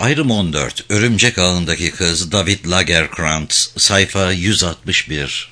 Ayrım 14. Örümcek Ağındaki Kız, David Lagercrantz, sayfa 161.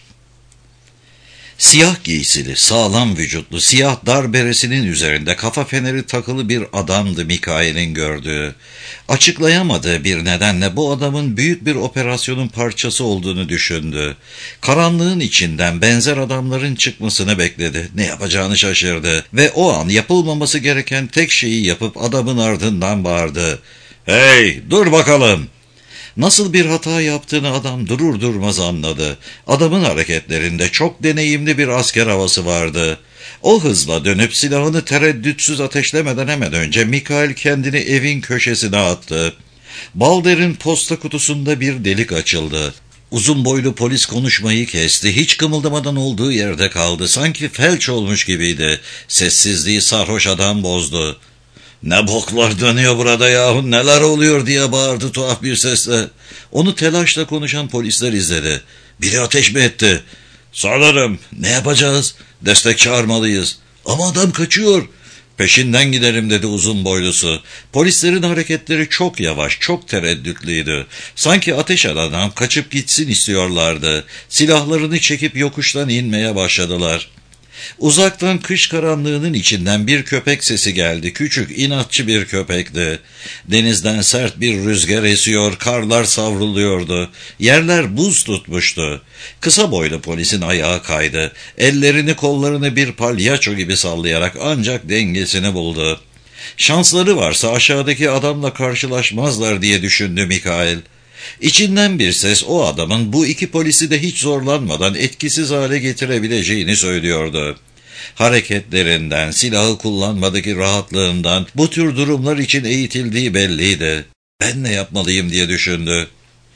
Siyah giysili, sağlam vücutlu, siyah dar beresinin üzerinde kafa feneri takılı bir adamdı Mikael'in gördüğü. Açıklayamadığı bir nedenle bu adamın büyük bir operasyonun parçası olduğunu düşündü. Karanlığın içinden benzer adamların çıkmasını bekledi. Ne yapacağını şaşırdı ve o an yapılmaması gereken tek şeyi yapıp adamın ardından bağırdı. "Hey, dur bakalım!" Nasıl bir hata yaptığını adam durur durmaz anladı. Adamın hareketlerinde çok deneyimli bir asker havası vardı. O hızla dönüp silahını tereddütsüz ateşlemeden hemen önce Mikael kendini evin köşesine attı. Balder'in posta kutusunda bir delik açıldı. Uzun boylu polis konuşmayı kesti. Hiç kımıldamadan olduğu yerde kaldı. Sanki felç olmuş gibiydi. Sessizliği sarhoş adam bozdu. "Ne boklar dönüyor burada yahu, neler oluyor?" diye bağırdı tuhaf bir sesle. Onu telaşla konuşan polisler izledi. "Biri ateş mi etti?" "Sanırım." "Ne yapacağız?" "Destek çağırmalıyız." "Ama adam kaçıyor." "Peşinden gidelim," dedi uzun boylusu. Polislerin hareketleri çok yavaş, çok tereddütlüydü. Sanki ateş eden adam kaçıp gitsin istiyorlardı. Silahlarını çekip yokuştan inmeye başladılar. Uzaktan kış karanlığının içinden bir köpek sesi geldi. Küçük, inatçı bir köpekti. Denizden sert bir rüzgar esiyor, karlar savruluyordu. Yerler buz tutmuştu. Kısa boylu polisin ayağı kaydı. Ellerini kollarını bir palyaço gibi sallayarak ancak dengesini buldu. Şansları varsa aşağıdaki adamla karşılaşmazlar diye düşündü Mikael. İçinden bir ses o adamın bu iki polisi de hiç zorlanmadan etkisiz hale getirebileceğini söylüyordu. Hareketlerinden, silahı kullanmadaki rahatlığından bu tür durumlar için eğitildiği belliydi. "Ben ne yapmalıyım?" diye düşündü.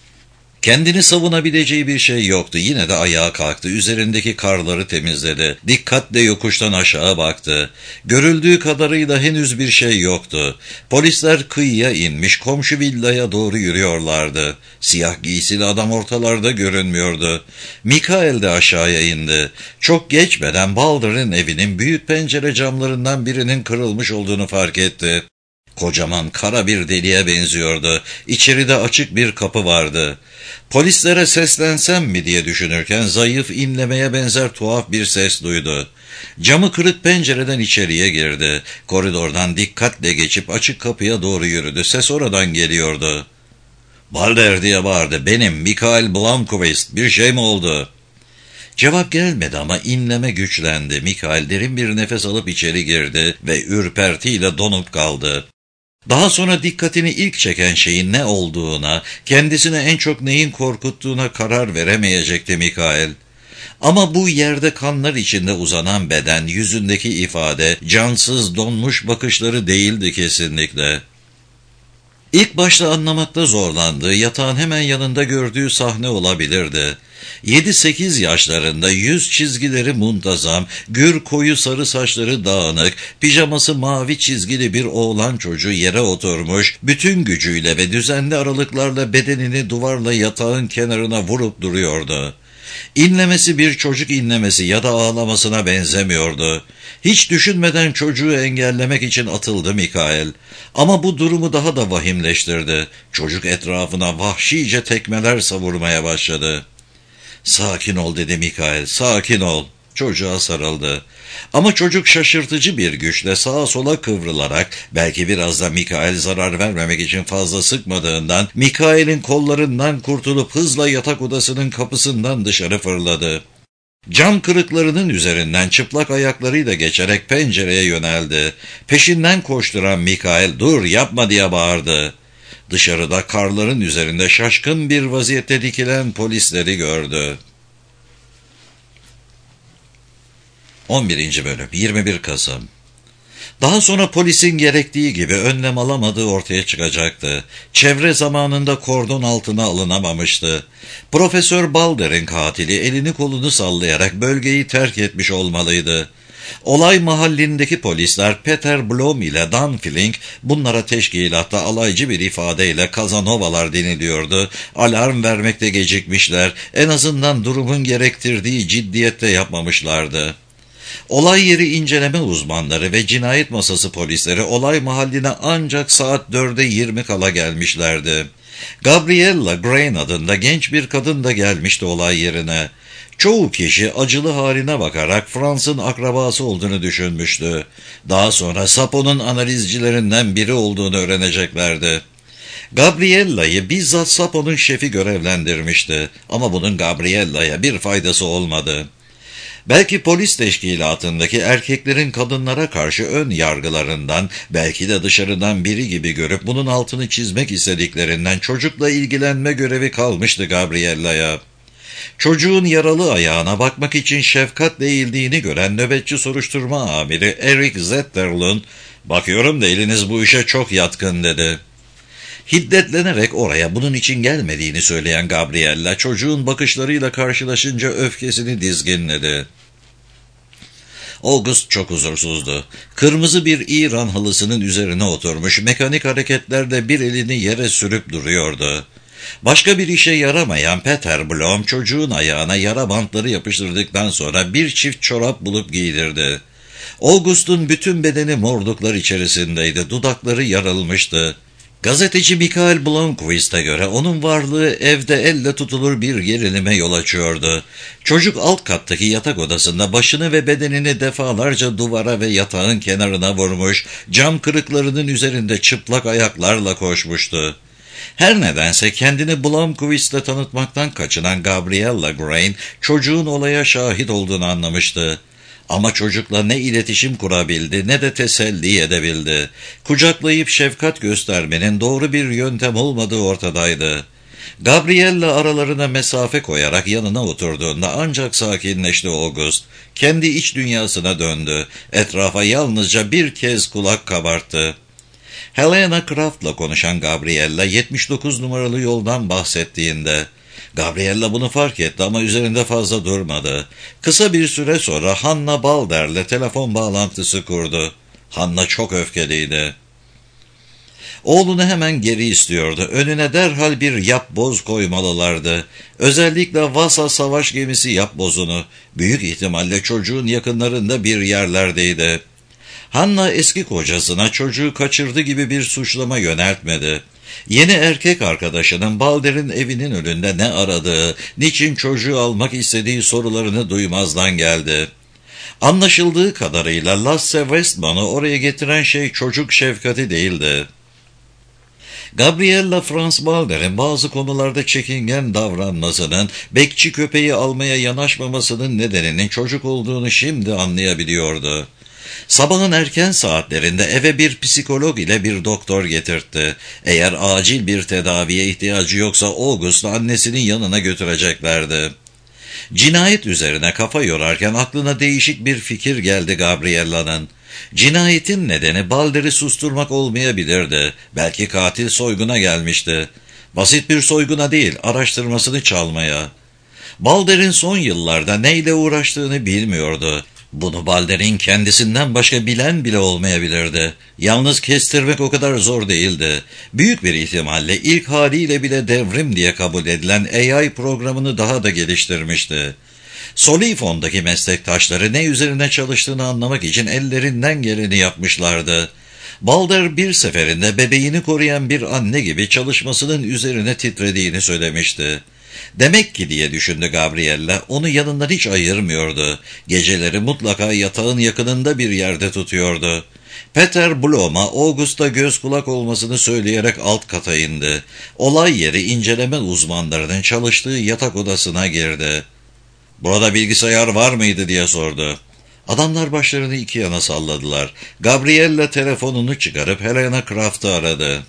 Kendini savunabileceği bir şey yoktu. Yine de ayağa kalktı. Üzerindeki karları temizledi. Dikkatle yokuştan aşağı baktı. Görüldüğü kadarıyla henüz bir şey yoktu. Polisler kıyıya inmiş, komşu villaya doğru yürüyorlardı. Siyah giysili adam ortalarda görünmüyordu. Mikael de aşağıya indi. Çok geçmeden Balder'ın evinin büyük pencere camlarından birinin kırılmış olduğunu fark etti. Kocaman kara bir deliğe benziyordu. İçeride açık bir kapı vardı. Polislere seslensem mi diye düşünürken zayıf, inlemeye benzer tuhaf bir ses duydu. Camı kırık pencereden içeriye girdi. Koridordan dikkatle geçip açık kapıya doğru yürüdü. Ses oradan geliyordu. "Balder," diye bağırdı. "Benim, Mikael Blomkvist. Bir şey mi oldu?" Cevap gelmedi ama inleme güçlendi. Mikael derin bir nefes alıp içeri girdi ve ürpertiyle donup kaldı. Daha sonra dikkatini ilk çeken şeyin ne olduğuna, kendisine en çok neyin korkuttuğuna karar veremeyecekti Mikael. Ama bu yerde kanlar içinde uzanan beden, yüzündeki ifade, cansız donmuş bakışları değildi kesinlikle. İlk başta anlamakta zorlandığı, yatağın hemen yanında gördüğü sahne olabilirdi. 7-8 yaşlarında, yüz çizgileri muntazam, gür koyu sarı saçları dağınık, pijaması mavi çizgili bir oğlan çocuğu yere oturmuş, bütün gücüyle ve düzenli aralıklarla bedenini duvarla yatağın kenarına vurup duruyordu. İnlemesi bir çocuk inlemesi ya da ağlamasına benzemiyordu. Hiç düşünmeden çocuğu engellemek için atıldı Mikael. Ama bu durumu daha da vahimleştirdi. Çocuk etrafına vahşice tekmeler savurmaya başladı. "Sakin ol," dedi Mikael, "sakin ol." Çocuğa sarıldı. Ama çocuk şaşırtıcı bir güçle sağa sola kıvrılarak, belki biraz da Mikael zarar vermemek için fazla sıkmadığından, Mikael'in kollarından kurtulup hızla yatak odasının kapısından dışarı fırladı. Cam kırıklarının üzerinden çıplak ayaklarıyla geçerek pencereye yöneldi. Peşinden koşturan Mikael, "Dur, yapma," diye bağırdı. Dışarıda karların üzerinde şaşkın bir vaziyette dikilen polisleri gördü. 11. Bölüm 21 Kasım. Daha sonra polisin gerektiği gibi önlem alamadığı ortaya çıkacaktı. Çevre zamanında kordon altına alınamamıştı. Profesör Balder'in katili elini kolunu sallayarak bölgeyi terk etmiş olmalıydı. Olay mahallindeki polisler Peter Blom ile Dan Flink bunlara teşkilatta alaycı bir ifadeyle Kazanovalar deniliyordu. Alarm vermekte gecikmişler, en azından durumun gerektirdiği ciddiyette yapmamışlardı. Olay yeri inceleme uzmanları ve cinayet masası polisleri olay mahalline ancak saat 4'e 20 kala gelmişlerdi. Gabriella Grain adında genç bir kadın da gelmişti olay yerine. Çoğu kişi acılı haline bakarak Franz'ın akrabası olduğunu düşünmüştü. Daha sonra Sapo'nun analizcilerinden biri olduğunu öğreneceklerdi. Gabriella'yı bizzat Sapo'nun şefi görevlendirmişti ama bunun Gabriella'ya bir faydası olmadı. Belki polis teşkilatındaki erkeklerin kadınlara karşı ön yargılarından, belki de dışarıdan biri gibi görüp bunun altını çizmek istediklerinden çocukla ilgilenme görevi kalmıştı Gabriella'ya. Çocuğun yaralı ayağına bakmak için şefkatle eğildiğini gören nöbetçi soruşturma amiri Eric Zetterlund, "Bakıyorum da eliniz bu işe çok yatkın," dedi. Hiddetlenerek oraya bunun için gelmediğini söyleyen Gabriella, çocuğun bakışlarıyla karşılaşınca öfkesini dizginledi. August çok huzursuzdu. Kırmızı bir İran halısının üzerine oturmuş, mekanik hareketlerle bir elini yere sürüp duruyordu. Başka bir işe yaramayan Peter Blom, çocuğun ayağına yara bantları yapıştırdıktan sonra bir çift çorap bulup giydirdi. August'un bütün bedeni morduklar içerisindeydi, dudakları yarılmıştı. Gazeteci Michael Blomqvist'e göre onun varlığı evde elle tutulur bir gerilime yol açıyordu. Çocuk alt kattaki yatak odasında başını ve bedenini defalarca duvara ve yatağın kenarına vurmuş, cam kırıklarının üzerinde çıplak ayaklarla koşmuştu. Her nedense kendini Blomqvist'e tanıtmaktan kaçınan Gabriella Grain, çocuğun olaya şahit olduğunu anlamıştı. Ama çocukla ne iletişim kurabildi ne de teselli edebildi. Kucaklayıp şefkat göstermenin doğru bir yöntem olmadığı ortadaydı. Gabriella aralarına mesafe koyarak yanına oturduğunda ancak sakinleşti August. Kendi iç dünyasına döndü. Etrafa yalnızca bir kez kulak kabarttı. Helena Kraft'la konuşan Gabriella 79 numaralı yoldan bahsettiğinde, Gabriella bunu fark etti ama üzerinde fazla durmadı. Kısa bir süre sonra Hannah Balder'le telefon bağlantısı kurdu. Hannah çok öfkeliydi. Oğlunu hemen geri istiyordu. Önüne derhal bir yapboz koymalılardı. Özellikle Vasa savaş gemisi yapbozunu. Büyük ihtimalle çocuğun yakınlarında bir yerlerdeydi. Hannah eski kocasına çocuğu kaçırdı gibi bir suçlama yöneltmedi. Yeni erkek arkadaşının Balder'in evinin önünde ne aradığı, niçin çocuğu almak istediği sorularını duymazdan geldi. Anlaşıldığı kadarıyla Lasse Westman'ı oraya getiren şey çocuk şefkati değildi. Gabriella Franz Balder'in bazı konularda çekingen davranmasının, bekçi köpeği almaya yanaşmamasının nedeninin çocuk olduğunu şimdi anlayabiliyordu. Sabahın erken saatlerinde eve bir psikolog ile bir doktor getirtti. Eğer acil bir tedaviye ihtiyacı yoksa August'u annesinin yanına götüreceklerdi. Cinayet üzerine kafa yorarken aklına değişik bir fikir geldi Gabriella'nın. Cinayetin nedeni Balder'i susturmak olmayabilirdi. Belki katil soyguna gelmişti. Basit bir soyguna değil, araştırmasını çalmaya. Balder'in son yıllarda neyle uğraştığını bilmiyordu. Bunu Balder'in kendisinden başka bilen bile olmayabilirdi. Yalnız kestirmek o kadar zor değildi. Büyük bir ihtimalle ilk haliyle bile devrim diye kabul edilen AI programını daha da geliştirmişti. Solifon'daki meslektaşları ne üzerine çalıştığını anlamak için ellerinden geleni yapmışlardı. Balder bir seferinde bebeğini koruyan bir anne gibi çalışmasının üzerine titrediğini söylemişti. Demek ki diye düşündü Gabriella, onu yanından hiç ayırmıyordu. Geceleri mutlaka yatağın yakınında bir yerde tutuyordu. Peter Blom'a August'a göz kulak olmasını söyleyerek alt kata indi. Olay yeri inceleme uzmanlarının çalıştığı yatak odasına girdi. "Burada bilgisayar var mıydı?" diye sordu. Adamlar başlarını iki yana salladılar. Gabriella telefonunu çıkarıp Helena Kraft'ı aradı.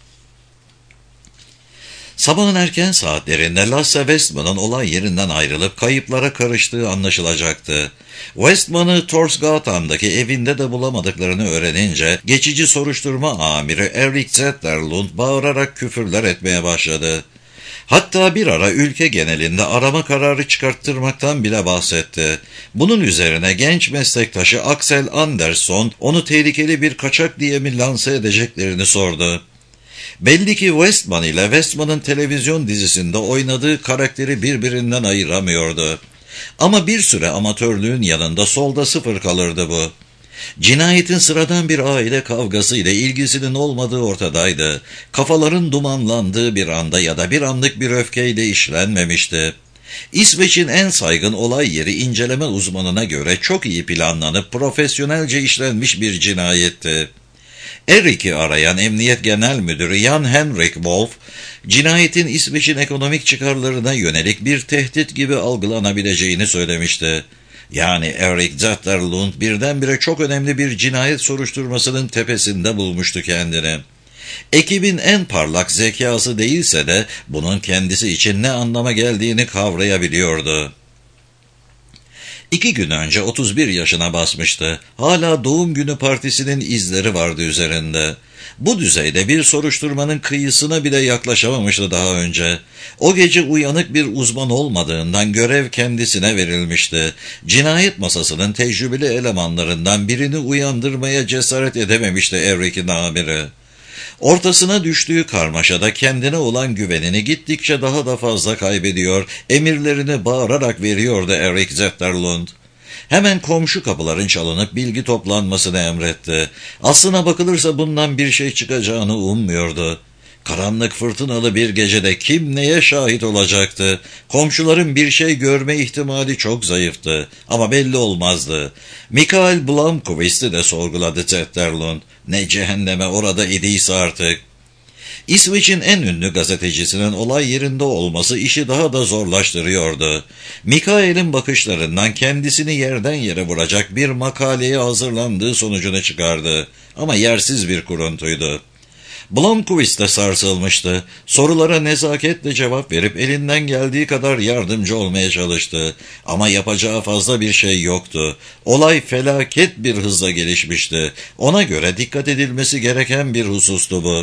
Sabahın erken saatlerinde Lasse Westman'ın olay yerinden ayrılıp kayıplara karıştığı anlaşılacaktı. Westman'ı Torsgatan'daki evinde de bulamadıklarını öğrenince geçici soruşturma amiri Eric Zetterlund bağırarak küfürler etmeye başladı. Hatta bir ara ülke genelinde arama kararı çıkarttırmaktan bile bahsetti. Bunun üzerine genç meslektaşı Axel Andersson onu tehlikeli bir kaçak diye mi lanse edeceklerini sordu. Belli ki Westman ile Westman'ın televizyon dizisinde oynadığı karakteri birbirinden ayıramıyordu. Ama bir süre amatörlüğün yanında solda sıfır kalırdı bu. Cinayetin sıradan bir aile kavgasıyla ilgisinin olmadığı ortadaydı. Kafaların dumanlandığı bir anda ya da bir anlık bir öfkeyle işlenmemişti. İsveç'in en saygın olay yeri inceleme uzmanına göre çok iyi planlanıp profesyonelce işlenmiş bir cinayetti. Erik'i arayan Emniyet Genel Müdürü Jan Henrik Wolf, cinayetin İsveç'in ekonomik çıkarlarına yönelik bir tehdit gibi algılanabileceğini söylemişti. Yani Erik Zetterlund birdenbire çok önemli bir cinayet soruşturmasının tepesinde bulmuştu kendini. Ekibin en parlak zekası değilse de bunun kendisi için ne anlama geldiğini kavrayabiliyordu. 2 gün önce 31 yaşına basmıştı. Hala doğum günü partisinin izleri vardı üzerinde. Bu düzeyde bir soruşturmanın kıyısına bile yaklaşamamıştı daha önce. O gece uyanık bir uzman olmadığından görev kendisine verilmişti. Cinayet masasının tecrübeli elemanlarından birini uyandırmaya cesaret edememişti Erik'in amiri. Ortasına düştüğü karmaşada kendine olan güvenini gittikçe daha da fazla kaybediyor, emirlerini bağırarak veriyordu Erik Zetterlund. Hemen komşu kapıların çalınıp bilgi toplanmasını emretti. Aslına bakılırsa bundan bir şey çıkacağını ummuyordu. Karanlık fırtınalı bir gecede kim neye şahit olacaktı? Komşuların bir şey görme ihtimali çok zayıftı ama belli olmazdı. Mikael Blomqvist'i de sorguladı Zetterlund. Ne cehenneme orada idiyse artık. İsveç'in en ünlü gazetecisinin olay yerinde olması işi daha da zorlaştırıyordu. Mikael'in bakışlarından kendisini yerden yere vuracak bir makaleye hazırlandığı sonucunu çıkardı. Ama yersiz bir kuruntuydu. Blomqvist de sarsılmıştı. Sorulara nezaketle cevap verip elinden geldiği kadar yardımcı olmaya çalıştı. Ama yapacağı fazla bir şey yoktu. Olay felaket bir hızla gelişmişti. Ona göre dikkat edilmesi gereken bir husustu bu.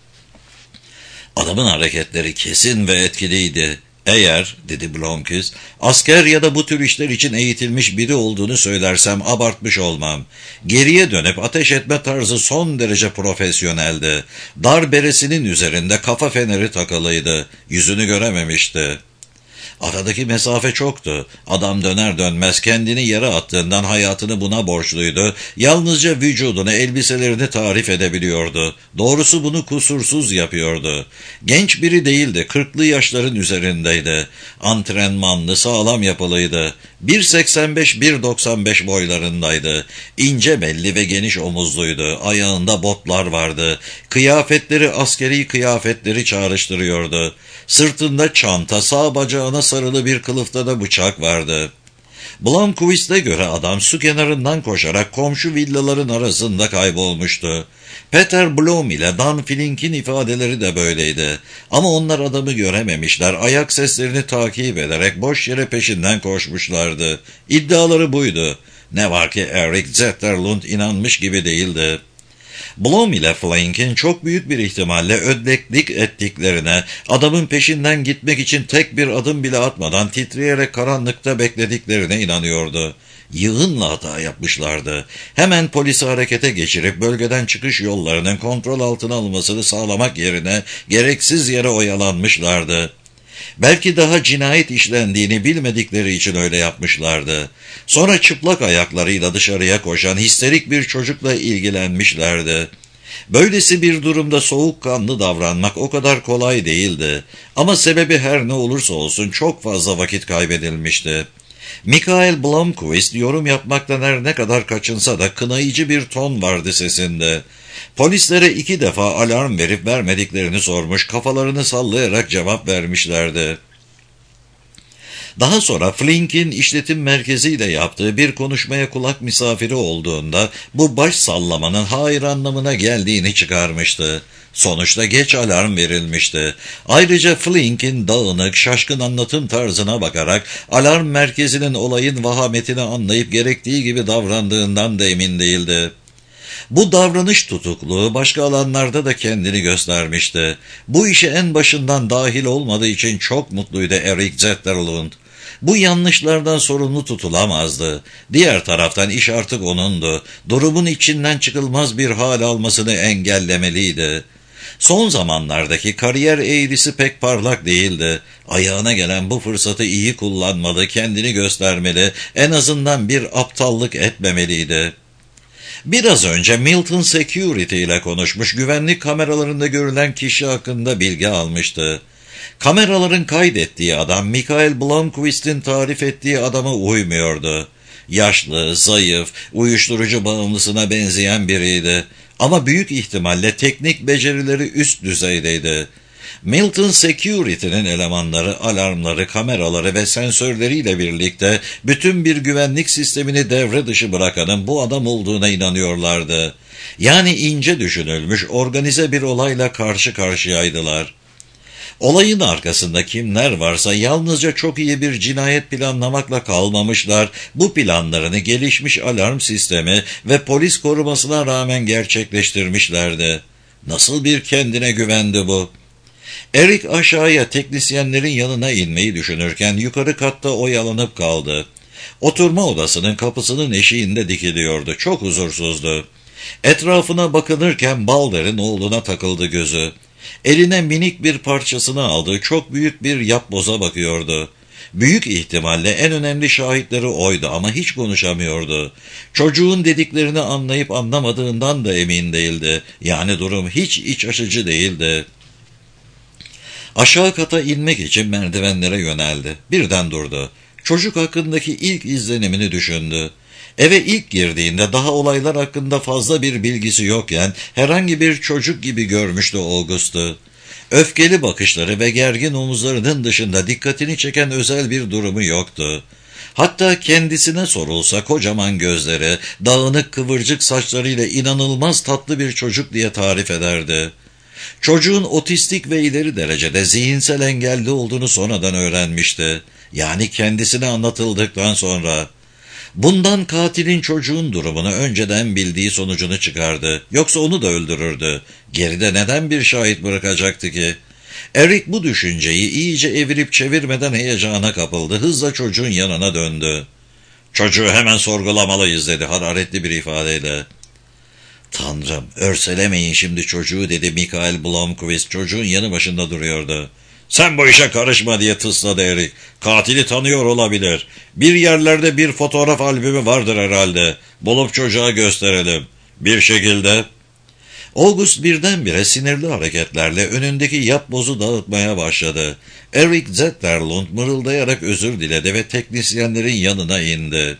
Adamın hareketleri kesin ve etkiliydi. Eğer, dedi Blomqvist, asker ya da bu tür işler için eğitilmiş biri olduğunu söylersem abartmış olmam. Geriye dönüp ateş etme tarzı son derece profesyoneldi. Dar beresinin üzerinde kafa feneri takılıydı. Yüzünü görememişti. Aradaki mesafe çoktu. Adam döner dönmez kendini yere attığından hayatını buna borçluydu. Yalnızca vücudunu, elbiselerini tarif edebiliyordu. Doğrusu bunu kusursuz yapıyordu. Genç biri değildi, 40'lı yaşların üzerindeydi. Antrenmanlı, sağlam yapılıydı. 1.85-1.95 boylarındaydı. İnce belli ve geniş omuzluydu. Ayağında botlar vardı. Kıyafetleri askeri kıyafetleri çağrıştırıyordu. Sırtında çanta, sağ bacağına sarılı bir kılıfta da bıçak vardı. Blomqvist'e göre adam su kenarından koşarak komşu villaların arasında kaybolmuştu. Peter Blom ile Dan Flink'in ifadeleri de böyleydi. Ama onlar adamı görememişler, ayak seslerini takip ederek boş yere peşinden koşmuşlardı. İddiaları buydu. Ne var ki Erik Zetterlund inanmış gibi değildi. Blom ile Flink'in çok büyük bir ihtimalle ödleklik ettiklerine, adamın peşinden gitmek için tek bir adım bile atmadan titreyerek karanlıkta beklediklerine inanıyordu. Yığınla hata yapmışlardı. Hemen polisi harekete geçirip bölgeden çıkış yollarının kontrol altına alınmasını sağlamak yerine gereksiz yere oyalanmışlardı. Belki daha cinayet işlendiğini bilmedikleri için öyle yapmışlardı. Sonra çıplak ayaklarıyla dışarıya koşan histerik bir çocukla ilgilenmişlerdi. Böylesi bir durumda soğukkanlı davranmak o kadar kolay değildi. Ama sebebi her ne olursa olsun çok fazla vakit kaybedilmişti. Mikael Blomqvist yorum yapmaktan her ne kadar kaçınsa da kınayıcı bir ton vardı sesinde. Polislere 2 defa alarm verip vermediklerini sormuş, kafalarını sallayarak cevap vermişlerdi. Daha sonra Flink'in işletim merkeziyle yaptığı bir konuşmaya kulak misafiri olduğunda bu baş sallamanın hayır anlamına geldiğini çıkarmıştı. Sonuçta geç alarm verilmişti. Ayrıca Flink'in dağınık, şaşkın anlatım tarzına bakarak alarm merkezinin olayın vahametini anlayıp gerektiği gibi davrandığından da emin değildi. Bu davranış tutukluğu başka alanlarda da kendini göstermişti. Bu işe en başından dahil olmadığı için çok mutluydu Erik Zetterlund. Bu yanlışlardan sorumlu tutulamazdı. Diğer taraftan iş artık onundu. Durumun içinden çıkılmaz bir hal almasını engellemeliydi. Son zamanlardaki kariyer eğrisi pek parlak değildi. Ayağına gelen bu fırsatı iyi kullanmalı, kendini göstermeli, en azından bir aptallık etmemeliydi. Biraz önce Milton Security ile konuşmuş, güvenlik kameralarında görülen kişi hakkında bilgi almıştı. Kameraların kaydettiği adam, Michael Blomqvist'in tarif ettiği adama uymuyordu. Yaşlı, zayıf, uyuşturucu bağımlısına benzeyen biriydi. Ama büyük ihtimalle teknik becerileri üst düzeydeydi. Milton Security'nin elemanları, alarmları, kameraları ve sensörleriyle birlikte bütün bir güvenlik sistemini devre dışı bırakanın bu adam olduğuna inanıyorlardı. Yani ince düşünülmüş, organize bir olayla karşı karşıyaydılar. Olayın arkasında kimler varsa yalnızca çok iyi bir cinayet planlamakla kalmamışlar, bu planlarını gelişmiş alarm sistemi ve polis korumasına rağmen gerçekleştirmişlerdi. Nasıl bir kendine güvendi bu? Eric aşağıya teknisyenlerin yanına inmeyi düşünürken yukarı katta oyalanıp kaldı. Oturma odasının kapısının eşiğinde dikiliyordu. Çok huzursuzdu. Etrafına bakınırken Balder'in oğluna takıldı gözü. Eline minik bir parçasını aldığı çok büyük bir yapboza bakıyordu. Büyük ihtimalle en önemli şahitleri oydu ama hiç konuşamıyordu. Çocuğun dediklerini anlayıp anlamadığından da emin değildi. Yani durum hiç iç açıcı değildi. Aşağı kata inmek için merdivenlere yöneldi. Birden durdu. Çocuk hakkındaki ilk izlenimini düşündü. Eve ilk girdiğinde daha olaylar hakkında fazla bir bilgisi yokken herhangi bir çocuk gibi görmüştü August'u. Öfkeli bakışları ve gergin omuzlarının dışında dikkatini çeken özel bir durumu yoktu. Hatta kendisine sorulsa kocaman gözleri, dağınık kıvırcık saçlarıyla inanılmaz tatlı bir çocuk diye tarif ederdi. Çocuğun otistik ve ileri derecede zihinsel engelli olduğunu sonradan öğrenmişti. Yani kendisine anlatıldıktan sonra. Bundan katilin çocuğun durumunu önceden bildiği sonucunu çıkardı. Yoksa onu da öldürürdü. Geride neden bir şahit bırakacaktı ki? Eric bu düşünceyi iyice evirip çevirmeden heyecana kapıldı. Hızla çocuğun yanına döndü. "Çocuğu hemen sorgulamalıyız," dedi hararetli bir ifadeyle. "Tanrım, örselemeyin şimdi çocuğu," dedi Michael Blomqvist. Çocuğun yanı başında duruyordu. "Sen bu işe karışma," diye tısladı Eric. "Katili tanıyor olabilir. Bir yerlerde bir fotoğraf albümü vardır herhalde. Bulup çocuğa gösterelim. Bir şekilde." August birdenbire sinirli hareketlerle önündeki yapbozu dağıtmaya başladı. Eric Zetterlund mırıldayarak özür diledi ve teknisyenlerin yanına indi.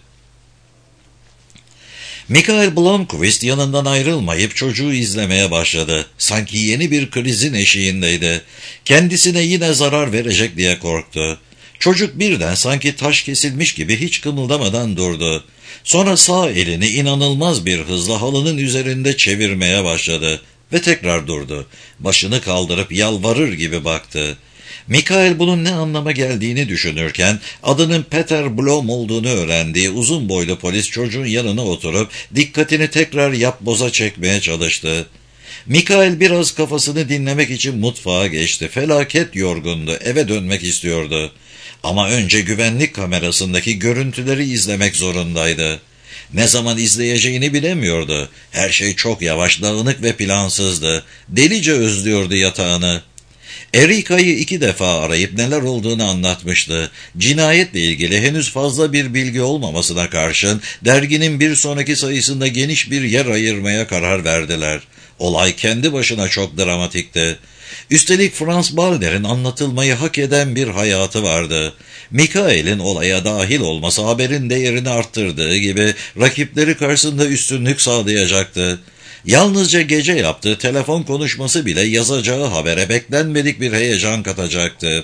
Michael Blomqvist yanından ayrılmayıp çocuğu izlemeye başladı. Sanki yeni bir krizin eşiğindeydi. Kendisine yine zarar verecek diye korktu. Çocuk birden sanki taş kesilmiş gibi hiç kımıldamadan durdu. Sonra sağ elini inanılmaz bir hızla halının üzerinde çevirmeye başladı ve tekrar durdu. Başını kaldırıp yalvarır gibi baktı. Michael bunun ne anlama geldiğini düşünürken adının Peter Blom olduğunu öğrendiği uzun boylu polis çocuğun yanına oturup dikkatini tekrar yapboza çekmeye çalıştı. Michael biraz kafasını dinlemek için mutfağa geçti. Felaket yorgundu, eve dönmek istiyordu. Ama önce güvenlik kamerasındaki görüntüleri izlemek zorundaydı. Ne zaman izleyeceğini bilemiyordu. Her şey çok yavaş, dağınık ve plansızdı. Delice özlüyordu yatağını. Erica'yı 2 defa arayıp neler olduğunu anlatmıştı. Cinayetle ilgili henüz fazla bir bilgi olmamasına karşın derginin bir sonraki sayısında geniş bir yer ayırmaya karar verdiler. Olay kendi başına çok dramatikti. Üstelik Franz Balder'in anlatılmayı hak eden bir hayatı vardı. Michael'in olaya dahil olması haberin değerini arttırdığı gibi rakipleri karşısında üstünlük sağlayacaktı. Yalnızca gece yaptığı telefon konuşması bile yazacağı habere beklenmedik bir heyecan katacaktı.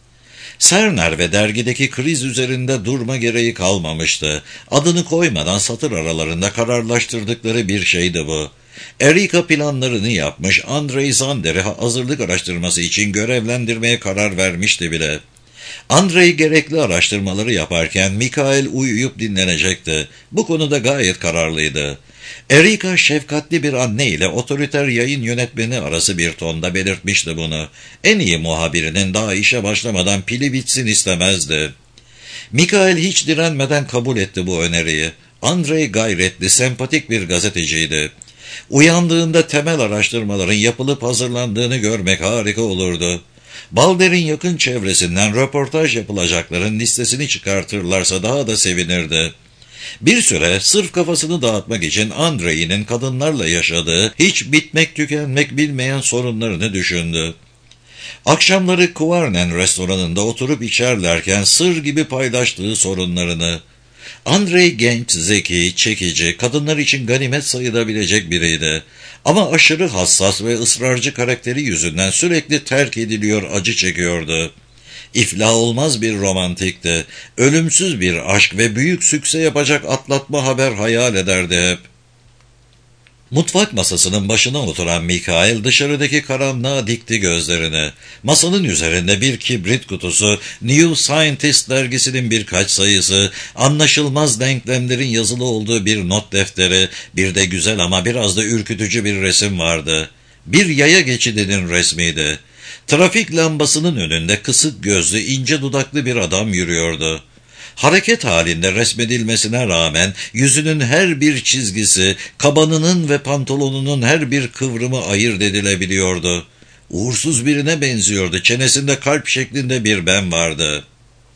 Serner ve dergideki kriz üzerinde durma gereği kalmamıştı. Adını koymadan satır aralarında kararlaştırdıkları bir şeydi bu. Erica planlarını yapmış, Andrei Zander'i hazırlık araştırması için görevlendirmeye karar vermişti bile. Andrei gerekli araştırmaları yaparken Michael uyuyup dinlenecekti. Bu konuda gayet kararlıydı. Erica şefkatli bir anne ile otoriter yayın yönetmeni arası bir tonda belirtmişti bunu. En iyi muhabirinin daha işe başlamadan pili bitsin istemezdi. Michael hiç direnmeden kabul etti bu öneriyi. Andrei gayretli, sempatik bir gazeteciydi. Uyandığında temel araştırmaların yapılıp hazırlandığını görmek harika olurdu. Balder'in yakın çevresinden röportaj yapılacakların listesini çıkartırlarsa daha da sevinirdi. Bir süre sırf kafasını dağıtmak için Andrei'nin kadınlarla yaşadığı, hiç bitmek tükenmek bilmeyen sorunlarını düşündü. Akşamları Kvarnen restoranında oturup içerlerken sır gibi paylaştığı sorunlarını. Andrei genç, zeki, çekici, kadınlar için ganimet sayılabilecek biriydi. Ama aşırı hassas ve ısrarcı karakteri yüzünden sürekli terk ediliyor, acı çekiyordu. İflah olmaz bir romantikti. Ölümsüz bir aşk ve büyük sükse yapacak atlatma haber hayal ederdi hep. Mutfak masasının başına oturan Mikail dışarıdaki karanlığa dikti gözlerini. Masanın üzerinde bir kibrit kutusu, New Scientist dergisinin birkaç sayısı, anlaşılmaz denklemlerin yazılı olduğu bir not defteri, bir de güzel ama biraz da ürkütücü bir resim vardı. Bir yaya geçidinin resmiydi. Trafik lambasının önünde kısık gözlü, ince dudaklı bir adam yürüyordu. Hareket halinde resmedilmesine rağmen yüzünün her bir çizgisi, kabanının ve pantolonunun her bir kıvrımı ayırt edilebiliyordu. Uğursuz birine benziyordu, çenesinde kalp şeklinde bir ben vardı.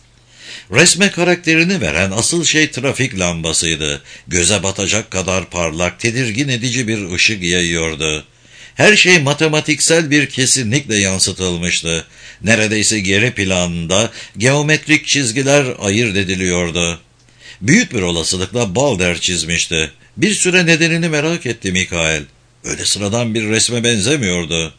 Resme karakterini veren asıl şey trafik lambasıydı. Göze batacak kadar parlak, tedirgin edici bir ışık yayıyordu. Her şey matematiksel bir kesinlikle yansıtılmıştı. Neredeyse geri planında geometrik çizgiler ayırt ediliyordu. Büyük bir olasılıkla Balder çizmişti. Bir süre nedenini merak etti Mikail. Öyle sıradan bir resme benzemiyordu.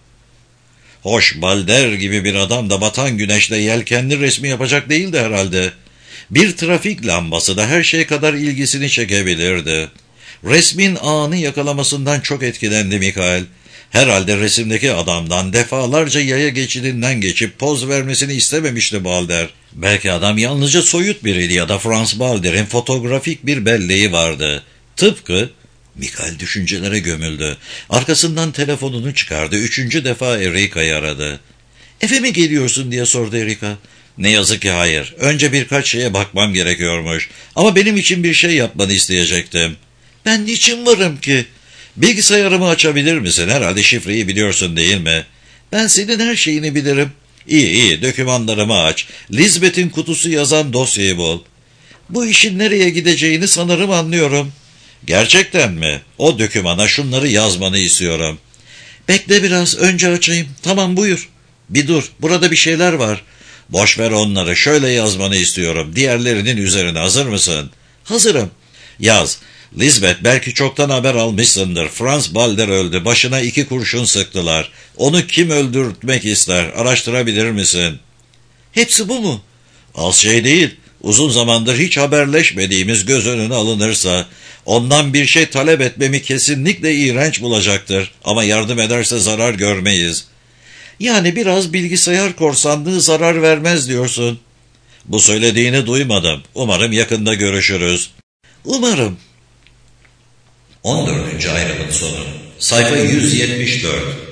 Hoş, Balder gibi bir adam da batan güneşle yelkenli resmi yapacak değildi herhalde. Bir trafik lambası da her şey kadar ilgisini çekebilirdi. Resmin anı yakalamasından çok etkilendi Mikail. Herhalde resimdeki adamdan defalarca yaya geçidinden geçip poz vermesini istememişti Balder. Belki adam yalnızca soyut biriydi ya da Franz Balder'in fotoğrafik bir belleği vardı. Tıpkı... Mikail düşüncelere gömüldü. Arkasından telefonunu çıkardı. 3. defa Erika'yı aradı. "Eve mi geliyorsun?" diye sordu Erika. "Ne yazık ki hayır. Önce birkaç şeye bakmam gerekiyormuş. Ama benim için bir şey yapmanı isteyecektim." "Ben niçin varım ki?" "Bilgisayarımı açabilir misin? Herhalde şifreyi biliyorsun değil mi?" "Ben senin her şeyini bilirim." İyi, dokümanlarımı aç. Lisbeth'in kutusu yazan dosyayı bul." "Bu işin nereye gideceğini sanırım anlıyorum." "Gerçekten mi? O dokümana şunları yazmanı istiyorum." "Bekle biraz, önce açayım." "Tamam, buyur." "Bir dur, burada bir şeyler var." "Boş ver onları, şöyle yazmanı istiyorum. Diğerlerinin üzerine hazır mısın?" "Hazırım." "Yaz. Lisbeth, belki çoktan haber almışsındır. Franz Balder öldü. Başına 2 kurşun sıktılar. Onu kim öldürtmek ister? Araştırabilir misin?" "Hepsi bu mu?" "Az şey değil. Uzun zamandır hiç haberleşmediğimiz göz önüne alınırsa, ondan bir şey talep etmemi kesinlikle iğrenç bulacaktır. Ama yardım ederse zarar görmeyiz." "Yani biraz bilgisayar korsanlığı zarar vermez diyorsun." "Bu söylediğini duymadım. Umarım yakında görüşürüz." "Umarım." 14. ayrımın sonu. Sayfa 174.